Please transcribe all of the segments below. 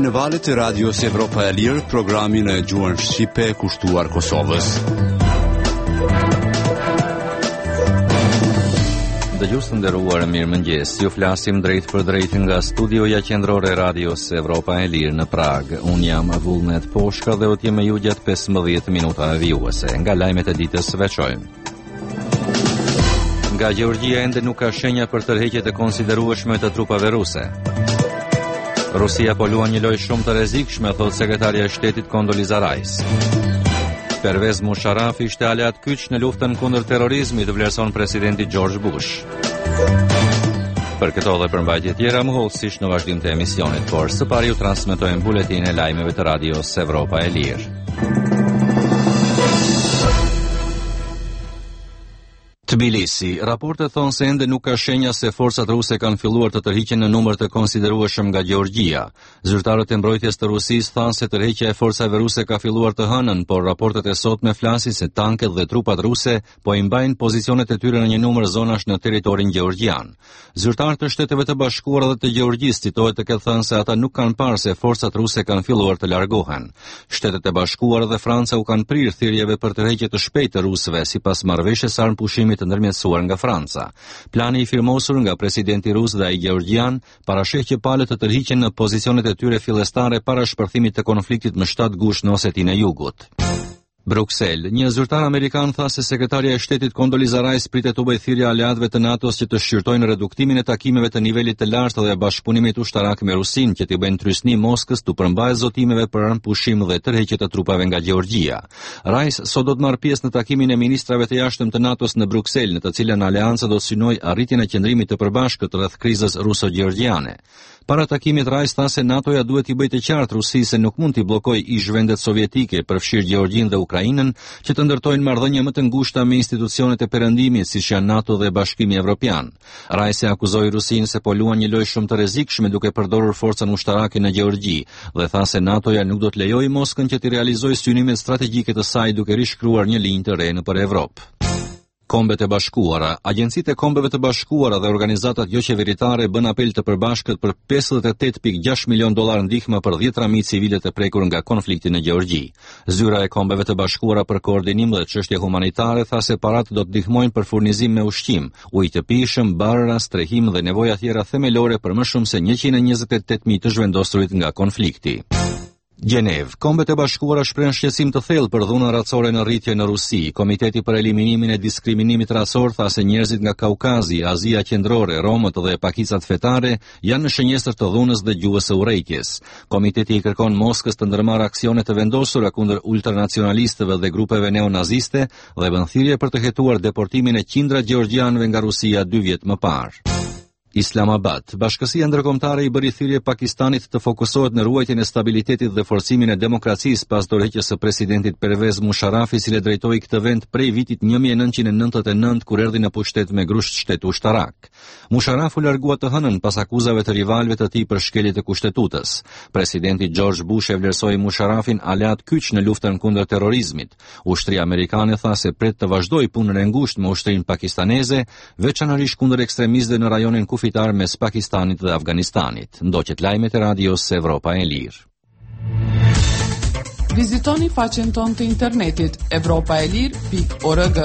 në valët e radios Evropa e Lirë, programin e gjuhën shqipe kushtuar Kosovës. Dëgjues të nderuar, mirëmëngjes. Ju flasim drejt për drejt nga studioja qendrore e radios Evropa e Lirë në Prag. Unë jam Vullnet Poshka dhe do të jem me ju gjatë 15 minuta vijuese. Nga lajmet e ditës veçojmë. Nga Gjeorgjia ende nuk ka shenja për tërheqjet e konsiderueshme të trupave ruse. Rusia po luan një lojë shumë të rrezikshme, thot sekretarja e shtetit Condoleezza Rice. Pervez Musharraf ishte aleat kyç në luftën kundër terrorizmit, vlerëson presidenti George Bush. Për këto dhe përmbajtje tjera më hollësisht në vazhdim të emisionit, por së pari ju transmetojmë buletin e lajmeve të radios Evropa e Lirë. Tbilisi. Raportet thonë se ende nuk ka shenja se forcat ruse kanë filluar të tërhiqen në numër të konsiderueshëm nga Gjeorgjia. Zyrtarët e mbrojtjes të Rusisë thanë se tërheqja e forcave ruse ka filluar të hënën, por raportet e sotme flasin se tanket dhe trupat ruse po i mbajnë pozicionet e tyre në një numër zonash në territorin gjeorgjian. Zyrtarët e Shteteve të Bashkuara dhe të Gjeorgjisë citohet të ketë thënë se ata nuk kanë parë se forcat ruse kanë filluar të largohen. Shtetet e Bashkuara dhe Franca u kanë prirë thirrjeve për tërheqje të shpejtë të rusëve sipas marrëveshjes së armpushimit të ndërmjetësuar nga Franca. Plani i firmosur nga presidenti rus dhe ai gjeorgjian parasheh që palët të tërhiqen në pozicionet e tyre fillestare para shpërthimit të konfliktit më 7 gush në Osetinë e Jugut. Bruksel. Një zyrtar amerikan tha se sekretarja e shtetit Condoleezza Rice pritet të bëjë thirrje aleatëve të NATO-s që të shqyrtojnë reduktimin e takimeve të nivelit të lartë dhe bashkëpunimit ushtarak me Rusinë, që t'i bëjnë trysni Moskës të përmbajë zotimeve për armpushim dhe tërheqje të trupave nga Gjeorgjia. Rice sot do të marrë pjesë në takimin e ministrave të jashtëm të NATO-s në Bruksel, në të cilën aleanca do të synojë arritjen e qëndrimit të përbashkët rreth krizës ruso-gjeorgjiane. Para takimit Rice tha se NATO-ja duhet t'i bëjë të qartë Rusisë se nuk mund t'i bllokojë ish vendet sovjetike, përfshirë Gjeorgjinë dhe Ukrainën, që të ndërtojnë marrëdhënie më të ngushta me institucionet e perëndimit, siç janë NATO dhe Bashkimi Evropian. Rice akuzoi Rusinë se po luan një lojë shumë të rrezikshme duke përdorur forcën ushtarake në Gjeorgji dhe tha se NATO-ja nuk do të lejojë Moskën që të realizojë synimet strategjike të saj duke rishkruar një linjë të re nëpër Evropë. Kombet e Bashkuara. Agjencitë e Kombeve të Bashkuara dhe organizatat jo qeveritare bën apel të përbashkët për $58.6 milion ndihmë për 10 rami civile të prekur nga konflikti në Gjeorgji. Zyra e Kombeve të Bashkuara për koordinim dhe çështje humanitare tha se paratë do të ndihmojnë për furnizim me ushqim, ujë të pijshëm, barëra, strehim dhe nevoja tjera themelore për më shumë se 128.000 të zhvendosurit nga konflikti. Gjenev. Kombet e Bashkuara shprehen shqetësim të thellë për dhunën racore në rritje në Rusi. Komiteti për eliminimin e diskriminimit racor tha se njerëzit nga Kaukazi, Azia Qendrore, Romët dhe pakicat fetare janë në shënjestër të dhunës dhe gjuhës së urrejtjes. Komiteti i kërkon Moskës të ndërmarrë aksione të vendosura kundër ultranacionalistëve dhe grupeve neonaziste dhe bën thirrje për të hetuar deportimin e qindra gjeorgjianëve nga Rusia 2 vjet më parë. Islamabad. Bashkësia ndërkombëtare i bëri thirrje Pakistanit të fokusohet në ruajtjen e stabilitetit dhe forcimin e demokracisë pas dorëheqjes së presidentit Pervez Musharraf, i cili drejtoi këtë vend prej vitit 1999 kur erdhi në pushtet me grusht shtet ushtarak. Musharraf u largua të hënën pas akuzave të rivalëve të tij për shkelje të kushtetutës. Presidenti George Bush e vlerësoi Musharrafin aleat kyç në luftën kundër terrorizmit. Ushtria amerikane tha se pret të vazhdojë punën e ngushtë me ushtrinë pakistaneze, veçanërisht kundër ekstremistëve në rajonin kufitar mes Pakistanit dhe Afganistanit. Ndoqet lajmet e radios Evropa e Lirë. Vizitoni faqen tonë të internetit evropaelir.org.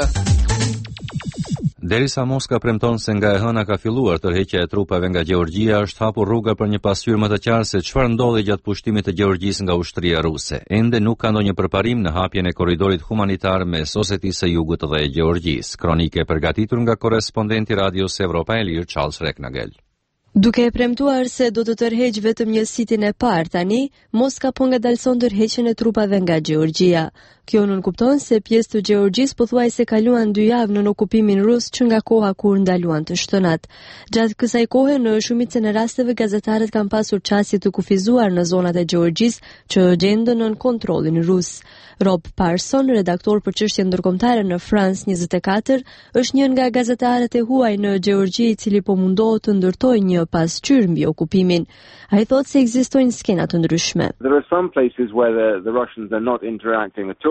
Derisa Moska premton se nga e hëna ka filluar tërheqja e trupave nga Gjeorgjia, është hapur rruga për një pasqyrë më të qartë se çfarë ndodhi gjatë pushtimit të Gjeorgjisë nga ushtria ruse. Ende nuk ka ndonjë përparim në hapjen e korridorit humanitar mes Osetisë së Jugut dhe Gjeorgjisë. Kronike e përgatitur nga korrespondenti radios Evropa e Lirë Charles Reknagel. Duke e premtuar se do të tërheq vetëm një sitin e parë tani, Moska po ngadalson tërheqjen e trupave nga Gjeorgjia. Kjo nënkupton se pjesë të Gjeorgjisë pothuajse kaluan 2 javë në okupimin rus që nga koha kur ndaluan të shtënat. Gjatë kësaj kohe, në shumicën e rasteve gazetarët kanë pasur qasje të kufizuar në zonat e Gjeorgjisë që gjenden nën kontrollin rus. Rob Parson, redaktor për çështje ndërkombëtare në France 24, është një nga gazetarët e huaj në Gjeorgji i cili po mundohet të ndërtojë një pasqyrë mbi okupimin. Ai thotë se ekzistojnë skena të ndryshme. There are some places where the Russians are not interacting at all.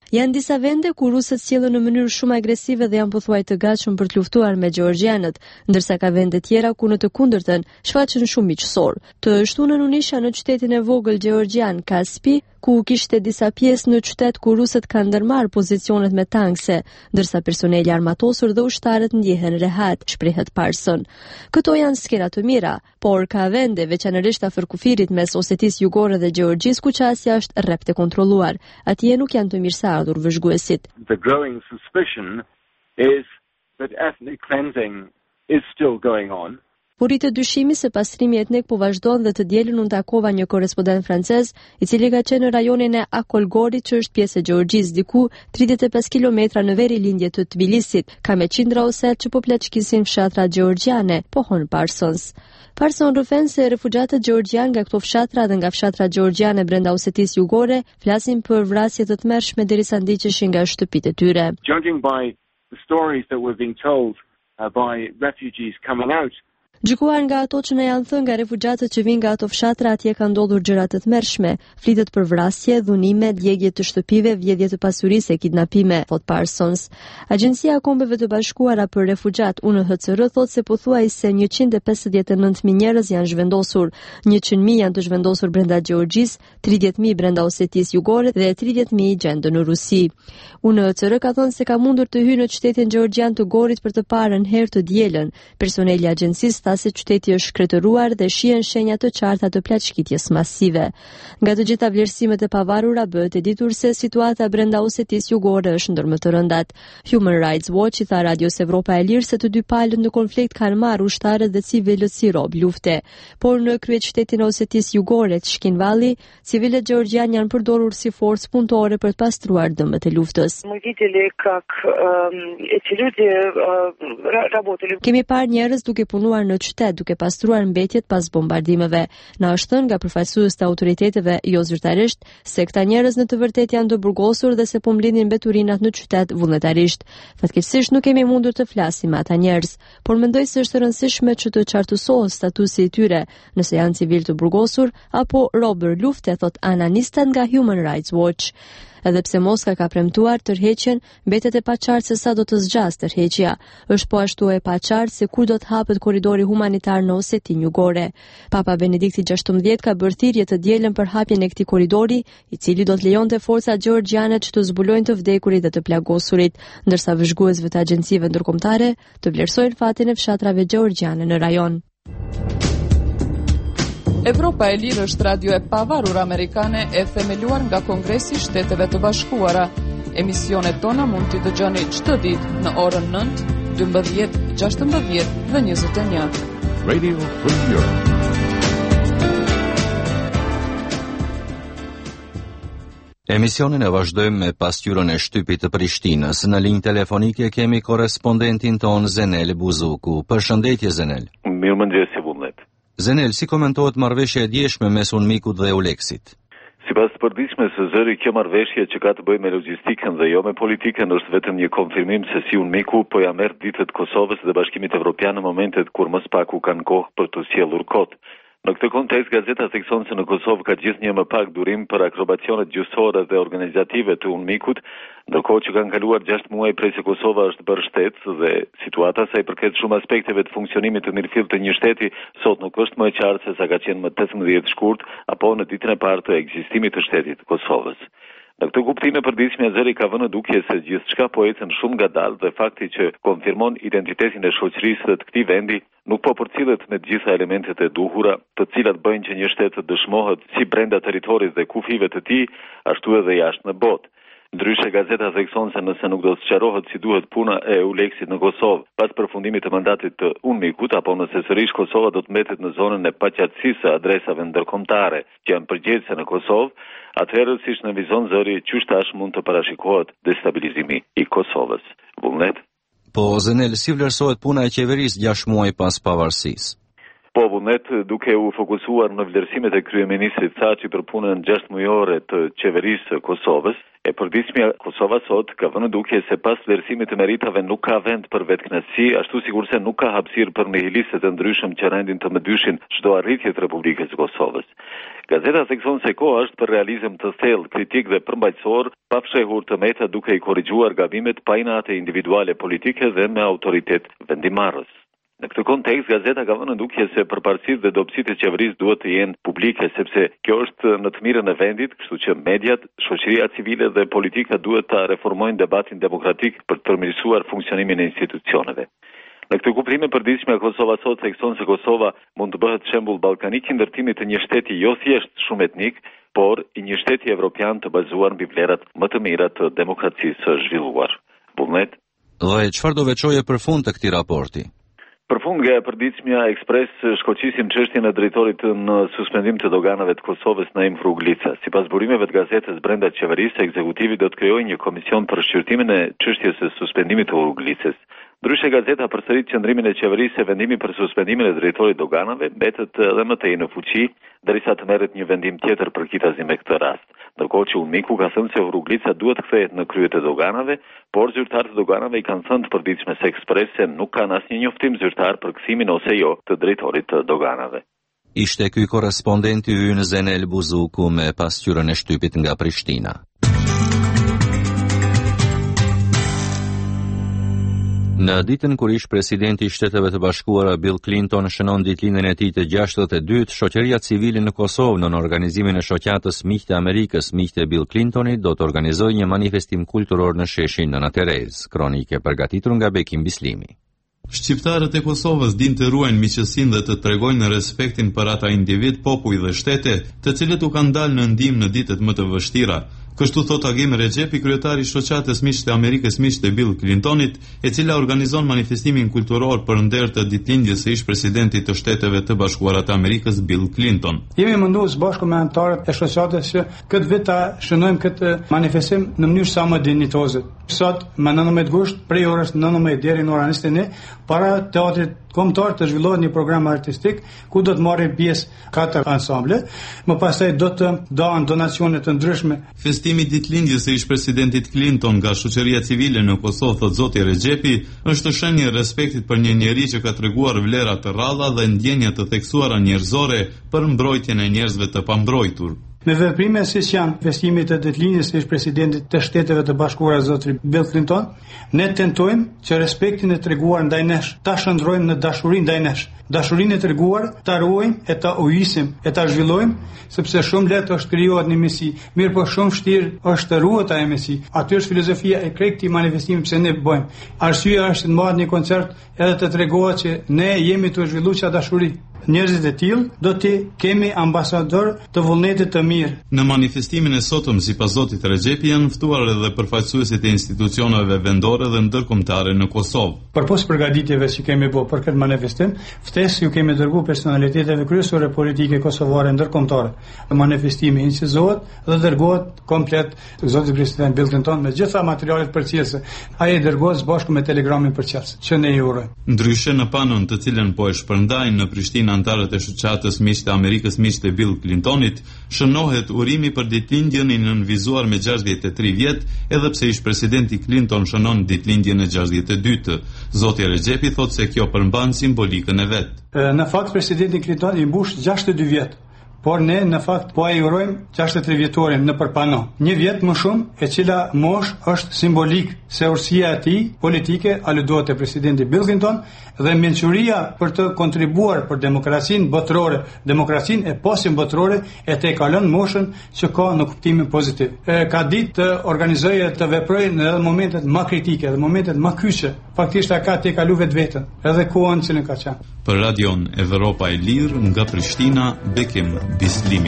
Janë disa vende ku rusët sjellën në mënyrë shumë agresive dhe janë pothuaj të gatshëm për të luftuar me gjeorgjianët, ndërsa ka vende tjera ku në të kundërtën shfaqen shumë miqësor. Të shtunën u nisha në qytetin e vogël gjeorgjian Kaspi, ku kishte disa pjesë në qytet ku rusët kanë ndërmarrë pozicionet me tankse, ndërsa personeli armatosur dhe ushtarët ndjehen rehat, shprehet Parson. Këto janë skena të mira, por ka vende, veçanërisht afër kufirit mes Osetisë Jugore dhe Gjeorgjisë, ku qasja është rrepte kontrolluar. Atje nuk janë të mirëseardhur vëzhguesit. The growing suspicion is that ethnic cleansing is still going on. Por rritet dyshimi se pastrimi etnik po vazhdon dhe të dielën unë takova një korrespondent francez, i cili ka qenë në rajonin e Akolgorit, që është pjesë e Gjeorgjisë, diku 35 kilometra në veri lindje të Tbilisit. Ka me qindra oset që po pleqkisin fshatra gjeorgjiane, pohon Parsons. Parson rëfen se refugjatët gjeorgjian nga këto fshatra dhe nga fshatra gjeorgjiane brenda Osetisë Jugore flasin për vrasje të tmerrshme derisa ndiqeshin nga shtëpitë e tyre. Judging by the stories that were being told by refugees coming out, gjykuar nga ato që na janë thënë nga refugjatët që vinë nga ato fshatra, atje kanë ndodhur gjëra të tmerrshme, flitet për vrasje, dhunime, djegje të shtëpive, vjedhje të pasurisë e kidnapime, thot Parsons. Agjencia e Kombeve të Bashkuara për Refugjat UNHCR thot se pothuajse 159.000 njerëz janë zhvendosur, 100.000 janë të zhvendosur brenda Gjeorgjisë, 30.000 brenda Osetisë Jugore dhe 30.000 gjendën në Rusi. UNHCR ka thënë se ka mundur të hyjë në qytetin gjeorgjian të Gorit për të parën herë të dielën. Personeli i agjencisë se qyteti është shkretëruar dhe shihen shenja të qarta të plaçkitjes masive. Nga të gjitha vlerësimet e pavarura bëhet e ditur se situata brenda Osetisë Jugore është ndër më të rëndat. Human Rights Watch i tha Radios Evropa e Lirë se të dy palët në konflikt kanë marrë ushtarët dhe civilët si rob lufte, por në kryeqytetin e Osetisë Jugore, Shkinvalli, civilët gjeorgjian janë përdorur si forcë punëtore për të pastruar dëmët e luftës. Kemi parë njerëz duke punuar në qytet duke pastruar mbetjet pas bombardimeve. Na është thënë nga përfaqësues të autoriteteve jo zyrtarisht se këta njerëz në të vërtetë janë të burgosur dhe se po mblidhin mbeturinat në qytet vullnetarisht. Fatkeqësisht nuk kemi mundur të flasim me ata njerëz, por mendoj se është e rëndësishme që të qartësohet statusi i tyre, nëse janë civil të burgosur apo robër lufte, thot analistat nga Human Rights Watch. Edhe pse Moska ka premtuar tërheqjen, mbetet e paqartë se sa do të zgjasë tërheqja. Është po ashtu e paqartë se kur do të hapet korridori humanitar në Osetinë Jugore. Papa Benedikti XVI ka bërë thirrje të dielën për hapjen e këtij korridori, i cili do të lejonte forcat gjeorgjiane që të zbulojnë të vdekurit dhe të plagosurit, ndërsa vëzhguesve të agjencive ndërkombëtare të vlerësojnë fatin e fshatrave gjeorgjiane në rajon. Evropa e Lirë është radio e pavarur amerikane e themeluar nga Kongresi i Shteteve të Bashkuara. Emisionet tona mund t'i dëgjoni çdo ditë në orën 9, 12, 16 dhe 21. Radio Free Europe. Emisionin e vazhdojmë me pasqyrën e shtypit të Prishtinës. Në linjë telefonike kemi korrespondentin ton Zenel Buzuku. Përshëndetje Zenel. Mirëmëngjes Vullnet. Zenel, si komentohet marrëveshja e djeshme mes UNMIK-ut dhe EULEX-it? Sipas të përditshme së zëri, kjo marrëveshje që ka të bëjë me logjistikën dhe jo me politikën është vetëm një konfirmim se si UNMIK-u po ja merr ditët Kosovës dhe Bashkimit Evropian në momentet kur më spaku kanë kohë për të sjellur kot. Në këtë kontekst, gazeta thekson se në Kosovë ka gjithnjë më pak durim për akrobacionet gjyqësore dhe organizative të UNMIK-ut, ndërkohë që kanë kaluar 6 muaj prej se Kosova është bërë shtet dhe situata sa i përket shumë aspekteve të funksionimit të mirëfillt të një shteti sot nuk është më e qartë se sa ka qenë më 18 shkurt apo në ditën e parë të ekzistimit të shtetit të Kosovës. Në këtë kuptim e përditshme zëri ka vënë dukje se gjithçka po ecën shumë ngadalë dhe fakti që konfirmon identitetin e shoqërisë të këtij vendi nuk po përcillet me të gjitha elementet e duhura, të cilat bëjnë që një shtet të dëshmohet si brenda territorit dhe kufive të tij, ashtu edhe jashtë në botë. Ndryshe, gazeta thekson se nëse nuk do të sqarohet si duhet puna e EULEX-it në Kosovë pas përfundimit të mandatit të UNMIK-ut, apo nëse sërish Kosova do të mbetet në zonën e paqartësisë së adresave ndërkombëtare që janë përgjegjëse në Kosovë, atëherë siç në vizon zëri, qysh tash mund të parashikohet destabilizimi i Kosovës. Vullnet? Po, Zenel, si vlerësohet puna e qeverisë 6 muaj pas pavarësisë? Po, Vullnet, duke u fokusuar në vlerësimet e kryeministrit Thaçi për punën 6 mujore të qeverisë së Kosovës, e përditshmja Kosova sot ka vënë dukje se pas vlerësimit të meritave nuk ka vend për vetkënaqësi, ashtu sikurse nuk ka hapësirë për nihilistë të ndryshëm që rendin të mëdyshin çdo arritje të Republikës së Kosovës. Gazeta thekson se koha është për realizëm të thellë, kritik dhe përmbajtësor, pa fshehur të meta duke i korrigjuar gabimet pa inate individuale politike dhe me autoritet vendimarrës. Në këtë kontekst, gazeta ka vënë ndukje se përparësitë dhe dobësitë e qeverisë duhet të jenë publike, sepse kjo është në të mirën e vendit, kështu që mediat, shoqëria civile dhe politika duhet ta reformojnë debatin demokratik për të përmirësuar funksionimin e institucioneve. Në këtë kuptim e përditshme, Kosova sot thekson se Kosova mund të bëhet shembull ballkanik i ndërtimit të një shteti jo thjesht shumë etnik, por i një shteti evropian të bazuar mbi vlerat më të mira të demokracisë së zhvilluar. Vullnet. Dhe çfarë do veçoje për fund të këtij raporti? Për fund nga e përditshmja Ekspres shkoqisim çështjen e drejtorit në suspendim të doganave të Kosovës Naim Fruglica. Sipas burimeve të gazetës brenda qeverisë, ekzekutivi do të krijojë një komision për shqyrtimin e çështjes së suspendimit të Fruglicës. Ndryshe gazeta përsërit qëndrimin e qeverisë se vendimi për suspendimin e drejtorit doganave mbetet edhe më tej në fuqi, derisa të merret një vendim tjetër përkitazi me këtë rast. Ndërkohë që Unmiku ka thënë se Fruglica duhet kthehet në kryet e doganave, por zyrtarët e doganave i kanë thënë të përditshme se Ekspres se nuk kanë asnjë njoftim zyrtar për kthimin ose jo të drejtorit të doganave. Ishte ky korrespondenti ynë Zenel Buzuku me pasqyrën e shtypit nga Prishtina. Në ditën kur ish presidenti i Shteteve të Bashkuara Bill Clinton shënon ditëlindjen e tij të 62, shoqëria civile në Kosovë në organizimin e shoqatës Miqtë e Amerikës, Miqtë e Bill Clintonit, do të organizojë një manifestim kulturor në sheshin Nëna Terezë. Kronike përgatitur nga Bekim Bislimi. Shqiptarët e Kosovës dinë të ruajnë miqësinë dhe të tregojnë respektin për ata individ, popull dhe shtete, të cilët u kanë dalë në ndihmë në ditët më të vështira. Kështu thot Agim Rexhepi, kryetari i shoqatës Miqtë e Amerikës, Miqtë e Bill Clintonit, e cila organizon manifestimin kulturor për nder të ditëlindjes së ish-presidentit të Shteteve të Bashkuara të Amerikës Bill Clinton. Jemi munduar së bashku me anëtarët e shoqatës që këtë vit ta shënojmë këtë manifestim në mënyrë sa më dinjitoze. Sot, më 19 gusht, prej orës 19 deri në orën 21, para teatrit kombëtar të zhvillohet një program artistik ku do të marrin pjesë 4 ansamble, më pastaj do të dahen donacione të ndryshme. Festimi ditëlindjes së ish-presidentit Clinton nga shoqëria civile në Kosovë, thot zoti Rexhepi, është shenjë e respektit për një njerëz që ka treguar vlera të rralla dhe ndjenja të theksuara njerëzore për mbrojtjen e njerëzve të pambrojtur. Me veprime siç janë festimi të ditëlindjes së ish-presidentit të Shteteve të Bashkuara zoti Bill Clinton, ne tentojmë që respektin e treguar ndaj nesh ta shndrojmë në dashuri ndaj nesh. Dashurinë e treguar ta ruajmë e ta ujisim e ta zhvillojmë, sepse shumë lehtë është krijohet një mesi, mirë po shumë vështirë është të ruhet ajo mesi. Aty është filozofia e krejt këtij manifestimi pse ne bëjmë. Arsyeja është të marrë një koncert edhe të tregohet që ne jemi të zhvilluar çfarë dashuri. Njerëzit e tillë do t'i kemi ambasador të vullnetit të mirë. Në manifestimin e sotëm, sipas zotit Rexhepi, janë ftuar edhe përfaqësuesit e institucioneve vendore dhe ndërkombëtare në Kosovë. Përpos përgatitjeve që kemi bërë për këtë manifestim, ftesë ju kemi dërguar personaliteteve kryesore politike kosovare ndërkombëtare. Manifestimi incizohet dhe dërgohet komplet zotit president Bill Clinton me gjitha materialet përcjellëse. Ai dërgohet së bashku me telegramin përcjellës, që ne i urojmë. Ndryshe në panon të cilën po e shpërndajnë në Prishtinë antarët e shoqatës Miqtë e Amerikës, Miqtë e Bill Clintonit, shënohet urimi për ditëlindjen e nënvizuar me 63 vjet, edhe pse ish-presidenti Clinton shënon ditëlindjen e 62-të. Zoti Rexhepi thotë se kjo përmban simbolikën e vet. Në fakt presidenti Clinton i mbush 62 vjet. Por ne në fakt po ai urojmë 63 vjetorin në përpano. Një vjet më shumë, e cila mosh është simbolik se urësia e tij politike aludohet te presidenti Bill Clinton dhe mençuria për të kontribuar për demokracinë botërore, demokracinë e posim botërore e të kalon moshën që ka në kuptimin pozitiv. Ka ditë të organizojë të veprojë në momentet më kritike, në momentet më kyçe. Faktikisht ka të kalu vetveten, edhe kohën që ka qenë. Për Radion Evropa e Lirë nga Prishtina, Bekim Bislimi.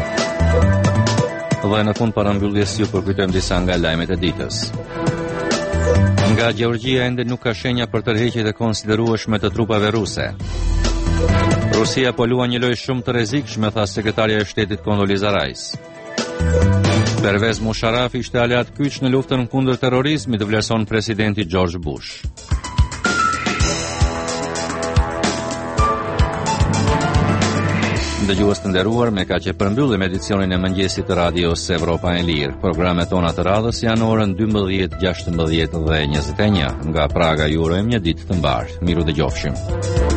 Dhe në fund parambylljes ju përkujtojmë disa nga lajmet e ditës. Nga Gjeorgjia ende nuk ka shenja për tërheqjet e konsiderueshme të trupave ruse. Rusia po luan një lojë shumë të rrezikshme, tha sekretarja e shtetit Condoleezza Rice. Pervez Musharraf ishte aleat kyç në luftën kundër terrorizmit, vlerëson presidenti George Bush. Dëgjues të nderuar, me kaq e përmbyllim edicionin e mëngjesit të radios Evropa e Lirë. Programet tona të radhës janë orën 12, 16 dhe 21. Nga Praga ju urojmë një ditë të mbarë. Miru dëgjofshim.